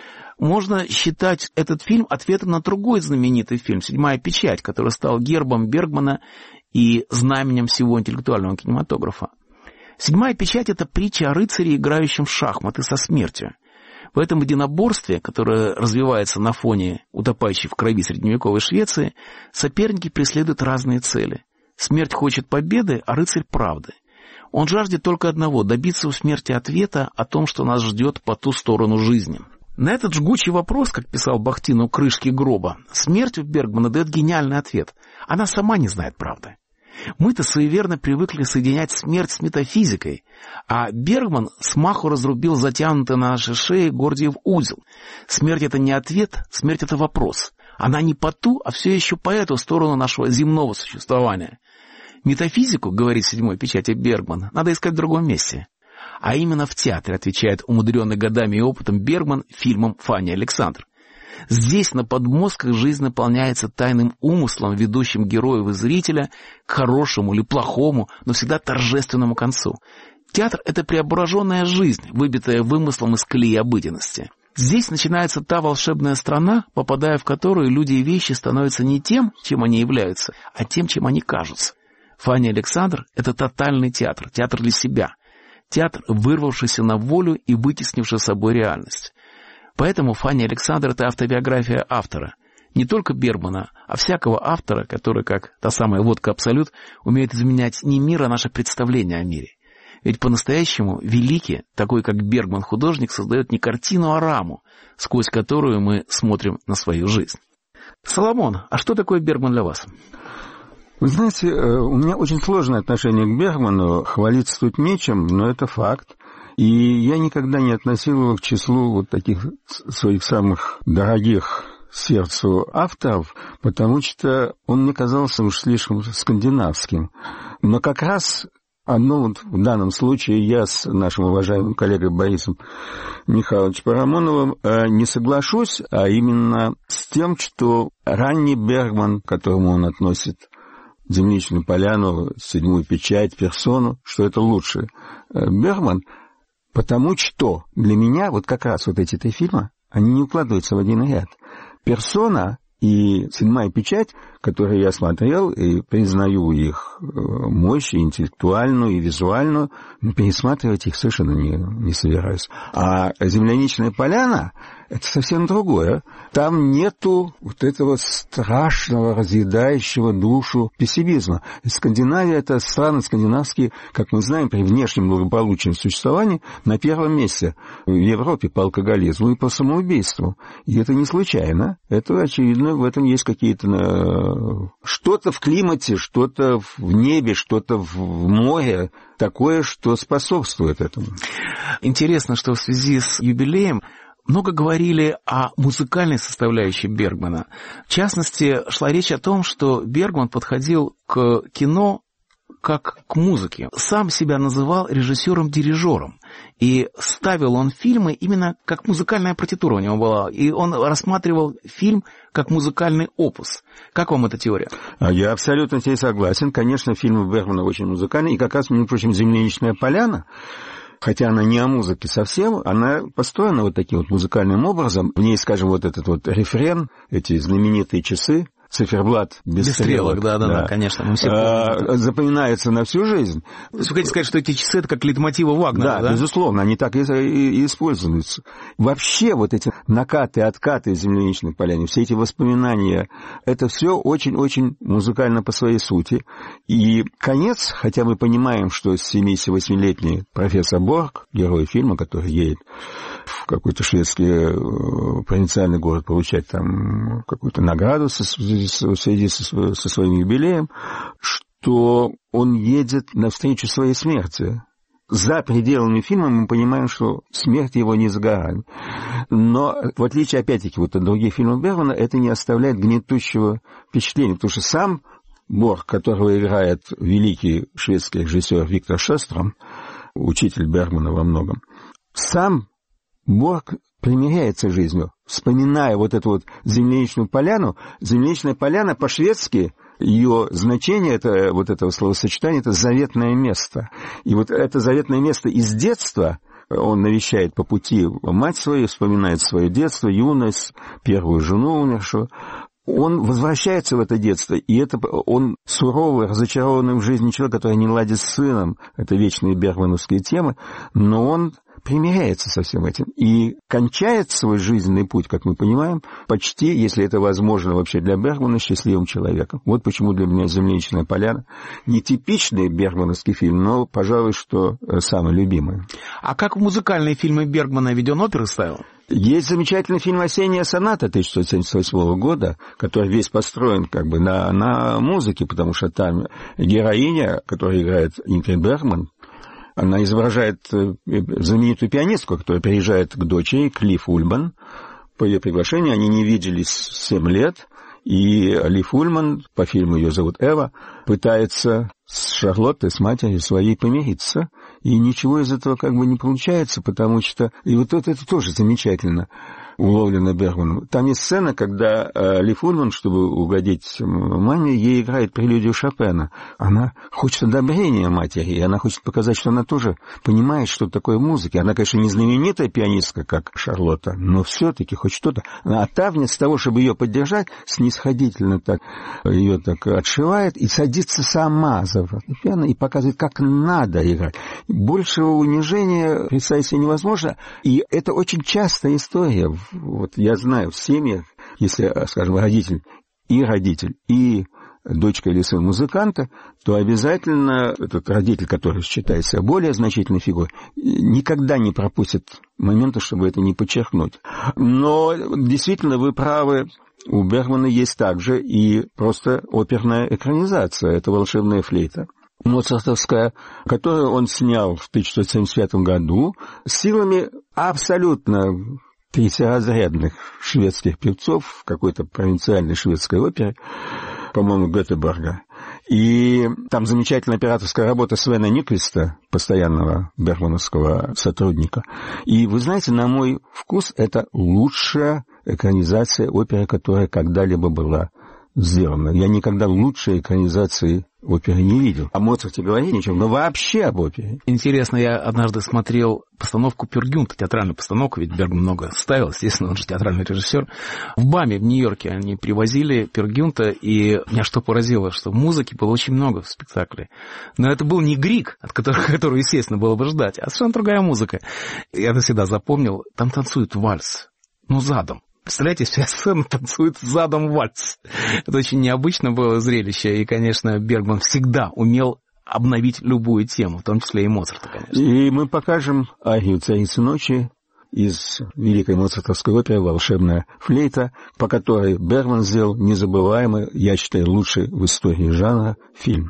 Можно считать этот фильм ответом на другой знаменитый фильм «Седьмая печать», который стал гербом Бергмана и знаменем всего интеллектуального кинематографа. «Седьмая печать» — это притча о рыцаре, играющем в шахматы со смертью. В этом единоборстве, которое развивается на фоне утопающей в крови средневековой Швеции, соперники преследуют разные цели. Смерть хочет победы, а рыцарь — правды. Он жаждет только одного — добиться у смерти ответа о том, что нас ждет по ту сторону жизни. На этот жгучий вопрос, как писал Бахтин у крышки гроба, смерть у Бергмана дает гениальный ответ. Она сама не знает правды. Мы-то суеверно привыкли соединять смерть с метафизикой, а Бергман смаху разрубил затянутый на нашей шее Гордиев узел. Смерть — это не ответ, смерть — это вопрос. Она не по ту, а все еще по эту сторону нашего земного существования. Метафизику, говорит седьмой печати Бергман, надо искать в другом месте. А именно в театре, отвечает умудренный годами и опытом Бергман фильмом «Фанни и Александр». Здесь на подмостках жизнь наполняется тайным умыслом, ведущим героев и зрителя к хорошему или плохому, но всегда торжественному концу. Театр — это преображенная жизнь, выбитая вымыслом из колеи обыденности. Здесь начинается та волшебная страна, попадая в которую люди и вещи становятся не тем, чем они являются, а тем, чем они кажутся. «Фанни и Александр» — это тотальный театр, театр для себя. Театр, вырвавшийся на волю и вытеснивший собой реальность. Поэтому «Фанни и Александр» — это автобиография автора. не только Бергмана, а всякого автора, который, как та самая водка «Абсолют», умеет изменять не мир, а наше представление о мире. Ведь по-настоящему великий, такой как Бергман художник, создает не картину, а раму, сквозь которую мы смотрим на свою жизнь. Соломон, а что такое Бергман для вас? Вы знаете, у меня очень сложное отношение к Бергману, хвалиться тут нечем, но это факт. И я никогда не относил его к числу вот таких своих самых дорогих сердцу авторов, потому что он мне казался уж слишком скандинавским. Но как раз одно вот в данном случае я с нашим уважаемым коллегой Борисом Михайловичем Парамоновым не соглашусь, а именно с тем, что ранний Бергман, к которому он относит «Земляничную поляну», «Седьмую печать», «Персону», что это лучше Бергман, потому что для меня вот как раз вот эти три фильма, они не укладываются в один ряд. «Персона» и «Седьмая печать», которые я смотрел, и признаю их мощь, и интеллектуальную, и визуальную, но пересматривать их совершенно не, не собираюсь. А «Земляничная поляна» — это совсем другое. Там нету вот этого страшного, разъедающего душу пессимизма. И Скандинавия — это страны скандинавские, как мы знаем, при внешнем благополучном существовании на первом месте в Европе по алкоголизму и по самоубийству. И это не случайно. Это, очевидно, в этом есть какие-то что-то в климате, что-то в небе, что-то в море, такое, что способствует этому. Интересно, что в связи с юбилеем много говорили о музыкальной составляющей Бергмана. В частности, шла речь о том, что Бергман подходил к кино как к музыке. Сам себя называл режиссером-дирижером. И ставил он фильмы именно как музыкальная партитура у него была. И он рассматривал фильм как музыкальный опус. Как вам эта теория? Я абсолютно с ней согласен. Конечно, фильмы Бергмана очень музыкальные. И как раз, между прочим, «Земляничная поляна», хотя она не о музыке совсем, она построена вот таким вот музыкальным образом. В ней, скажем, вот этот вот рефрен, эти знаменитые часы, циферблат без, без стрелок, да, да, да, конечно, мы все помним. А, запоминается на всю жизнь. То есть вы хотите сказать, что эти часы — это как лейтмотивы Вагнера, да? Да, безусловно, они так и, и, и используются. Вообще вот эти накаты, откаты из «Земляничной поляны», все эти воспоминания, это все очень-очень музыкально по своей сути. И конец, хотя мы понимаем, что семидесятивосьмилетний профессор Борг, герой фильма, который едет в какой-то шведский провинциальный город получать там какую-то награду в связи со, со своим юбилеем, что он едет навстречу своей смерти. За пределами фильма мы понимаем, что смерть его не за горами. Но, в отличие, опять-таки, вот от других фильмов Бергмана, это не оставляет гнетущего впечатления, потому что сам Борг, которого играет великий шведский режиссер Виктор Шестром, учитель Бергмана во многом, сам Борг примиряется с жизнью, вспоминая вот эту вот земляничную поляну. Земляничная поляна по-шведски, ее значение, это, вот этого словосочетания, это заветное место. И вот это заветное место из детства он навещает по пути мать свою, вспоминает свое детство, юность, первую жену умершую. Он возвращается в это детство, и это он суровый, разочарованный в жизни человек, который не ладит с сыном. Это вечные бергмановские темы, но он примиряется со всем этим и кончает свой жизненный путь, как мы понимаем, почти, если это возможно вообще для Бергмана, счастливым человеком. Вот почему для меня «Земляничная поляна» не типичный бергмановский фильм, но, пожалуй, что самый любимый. А как в музыкальные фильмы Бергмана ведь он оперы ставил? Есть замечательный фильм «Осенняя соната» тысяча девятьсот семьдесят восьмого года, который весь построен как бы на, на музыке, потому что там героиня, которая играет Ингрид Бергман, она изображает знаменитую пианистку, которая приезжает к дочери, к Лив Ульман. По ее приглашению они не виделись семь лет, и Лив Ульман, по фильму ее зовут Эва, пытается с Шарлоттой, с матерью своей помириться, и ничего из этого как бы не получается, потому что... И вот это, это тоже замечательно уловлено Бергманом. Там есть сцена, когда э, Лив Ульман, чтобы угодить маме, ей играет прелюдию Шопена. Она хочет одобрения матери, и она хочет показать, что она тоже понимает, что такое музыка. Она, конечно, не знаменитая пианистка, как Шарлотта, но все-таки хоть что-то. А та, вместо того, чтобы ее поддержать, снисходительно так ее так отшивает и садится сама за фортепиано и показывает, как надо играть. Большего унижения представить себе невозможно, и это очень частая история. Вот я знаю, в семьях если, скажем, родитель и родитель, и дочка или сын музыканта, то обязательно этот родитель, который считает себя более значительной фигурой, никогда не пропустит момента, чтобы это не подчеркнуть. Но действительно вы правы, у Бергмана есть также и просто оперная экранизация, это «Волшебная флейта» моцартовская, которую он снял в тысяча девятьсот семьдесят пятом году силами абсолютно третьеразрядных шведских певцов в какой-то провинциальной шведской опере, по-моему, Гетеборга. И там замечательная операторская работа Свена Никвиста, постоянного бергмановского сотрудника. И, вы знаете, на мой вкус, это лучшая экранизация оперы, которая когда-либо была сделана. Я никогда лучшей экранизации оперы не видел. О Моцарте говорить ничего, но вообще об опере. Интересно, я однажды смотрел постановку Пёр Гюнта, театральную постановку, ведь Бергман много ставил, естественно, он же театральный режиссер. В БАМе в Нью-Йорке они привозили Пёр Гюнта, и меня что поразило, что музыки было очень много в спектакле. Но это был не Грик, от которого, которого, естественно, было бы ждать, а совершенно другая музыка. Я это всегда запомнил. Там танцует вальс, ну, задом. Представляете, вся сцена танцует задом вальс. Это очень необычно было зрелище, и, конечно, Бергман всегда умел обновить любую тему, в том числе и Моцарта, конечно. И мы покажем арию «Царицы ночи» из великой моцартовской оперы «Волшебная флейта», по которой Бергман сделал незабываемый, я считаю, лучший в истории жанра фильм.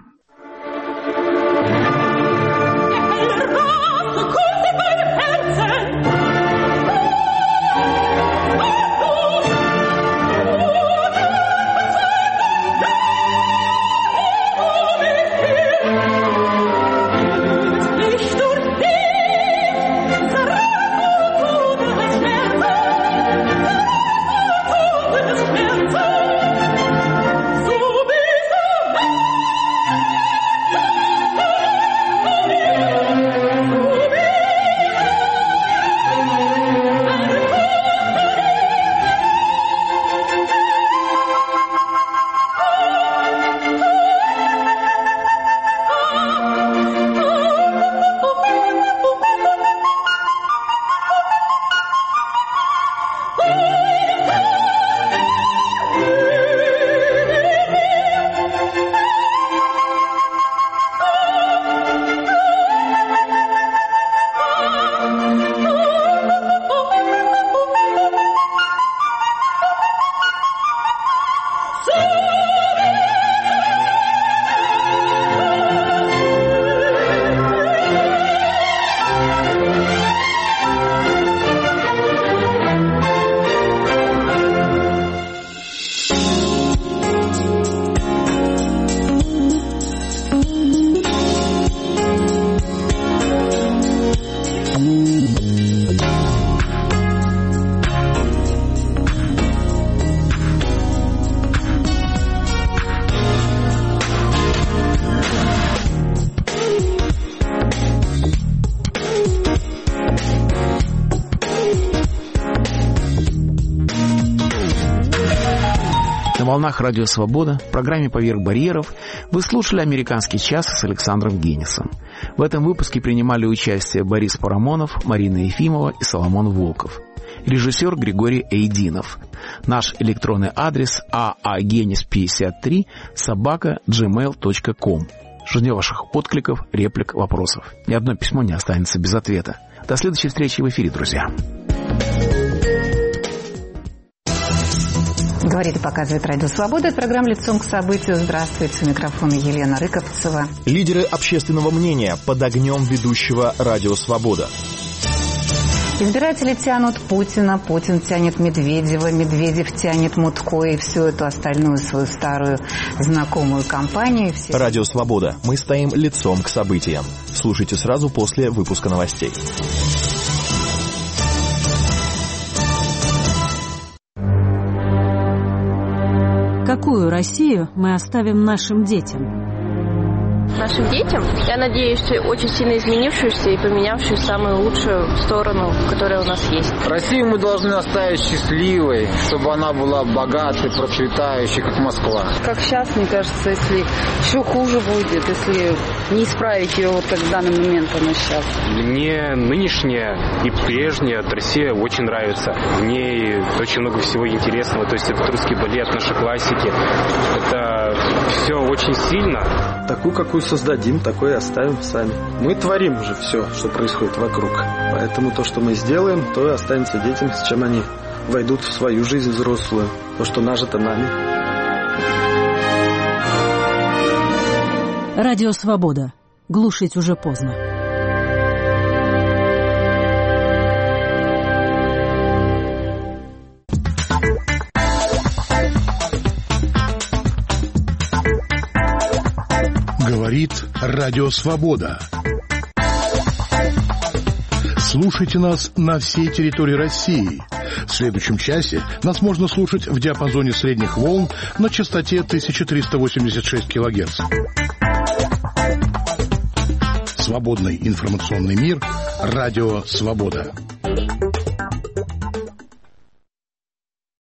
На волнах Радио Свобода в программе «Поверх барьеров» вы слушали «Американский час» с Александром Генисом. В этом выпуске принимали участие Борис Парамонов, Марина Ефимова и Соломон Волков. Режиссер Григорий Эйдинов. Наш электронный адрес аагенис пятьдесят три собака джимейл точка ком. Ждем ваших откликов, реплик, вопросов. Ни одно письмо не останется без ответа. До следующей встречи в эфире, друзья. Говорит и показывает Радио Свобода. Это программа «Лицом к событию». Здравствуйте. У микрофона Елена Рыковцева. Лидеры общественного мнения под огнем ведущего Радио Свобода. Избиратели тянут Путина, Путин тянет Медведева, Медведев тянет Мутко и всю эту остальную свою старую знакомую компанию. Все... Радио Свобода. Мы стоим лицом к событиям. Слушайте сразу после выпуска новостей. Какую Россию мы оставим нашим детям? нашим детям. Я надеюсь, что очень сильно изменившуюся и поменявшую в самую лучшую сторону, которая у нас есть. Россию мы должны оставить счастливой, чтобы она была богатой, процветающей, как Москва. Как сейчас, мне кажется, если еще хуже будет, если не исправить ее, вот как в данный момент она сейчас. Мне нынешняя и прежняя Россия очень нравится. В ней очень много всего интересного. То есть это русский балет, наши классики. Это все очень сильно. Такую, какую создадим, такой и оставим сами. Мы творим уже все, что происходит вокруг. Поэтому то, что мы сделаем, то и останется детям, с чем они войдут в свою жизнь взрослую. То, что нажито нами. Радио «Свобода». Глушить уже поздно. Говорит Радио «Свобода». Слушайте нас на всей территории России. В следующем часе нас можно слушать в диапазоне средних волн на частоте тысяча триста восемьдесят шесть килогерц. Свободный информационный мир. Радио «Свобода».